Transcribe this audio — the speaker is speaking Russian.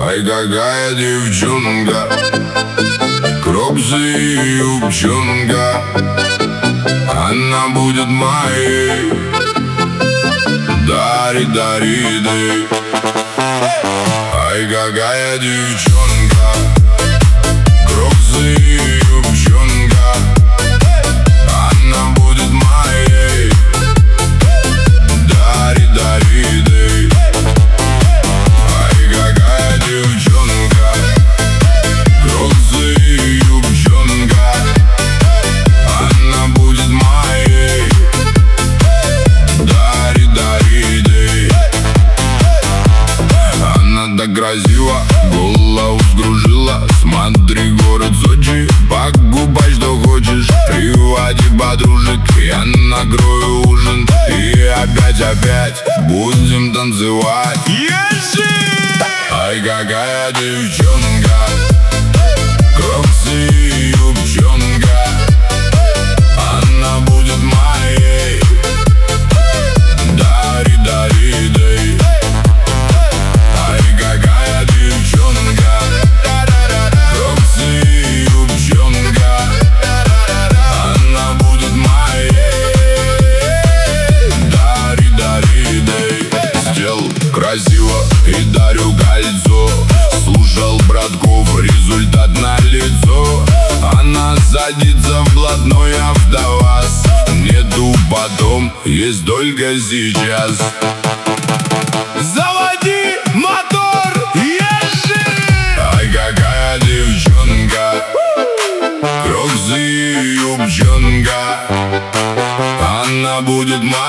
Ай, какая девчонка, кроксы и юбчонка, она будет моей. Дари, дари, дай. Ай, какая девчонка, кроксы и юбчонка, она будет моей. Дари, дари, дай. Ай, какая девчонка, кроксы и юбчонка, она будет моей. Дари, дари, дай. Она так красива, голову скружила. Смотри, город Сочи, покупай, что хочешь. Приводи подружек, я накрою ужин. И опять будем танцевать. Ай, какая девчонка, кроксы и юбчонка, она будет моей. Дари, дари, дай. Ай, какая девчонка, кроксы и юбчонка, она будет моей. Дари, дари, дай. Сделал красиво и дарю кольцо. Слушал братков, результат налицо. Она садится вплотную, АвтоВАЗ. Нету потом, есть только сейчас. Заводи мотор, езжи! Ай, какая девчонка, кроксы и юбчонка, она будет моей.